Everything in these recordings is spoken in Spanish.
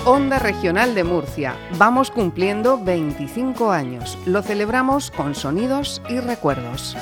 Onda Regional de Murcia. Vamos cumpliendo 25 años. Lo celebramos con sonidos y recuerdos.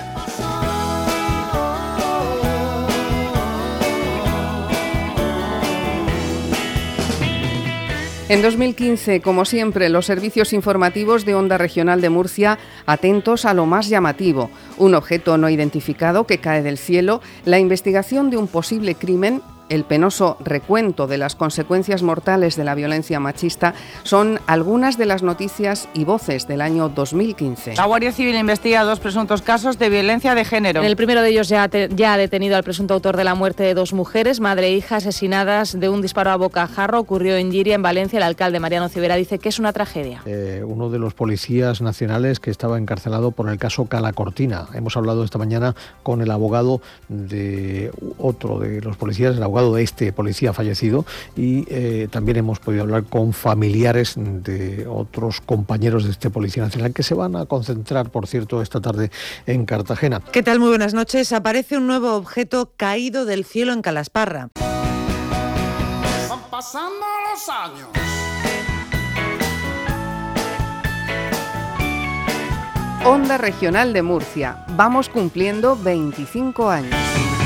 En 2015, como siempre, los servicios informativos de Onda Regional de Murcia atentos a lo más llamativo: un objeto no identificado que cae del cielo, la investigación de un posible crimen, el penoso recuento de las consecuencias mortales de la violencia machista son algunas de las noticias y voces del año 2015. La Guardia Civil investiga 2 presuntos casos de violencia de género. En el primero de ellos ya ha detenido al presunto autor de la muerte de 2 mujeres, madre e hija, asesinadas de un disparo a bocajarro. Ocurrió en Llíria, en Valencia. El alcalde Mariano Civera dice que es una tragedia. Uno de los policías nacionales que estaba encarcelado por el caso Cala Cortina. Hemos hablado esta mañana con el abogado de otro de los policías, el abogado de este policía fallecido, y también hemos podido hablar con familiares de otros compañeros de este policía nacional que se van a concentrar, por cierto, esta tarde en Cartagena. ¿Qué tal? Muy buenas noches. Aparece un nuevo objeto caído del cielo en Calasparra. Van pasando los años. Onda Regional de Murcia. Vamos cumpliendo 25 años.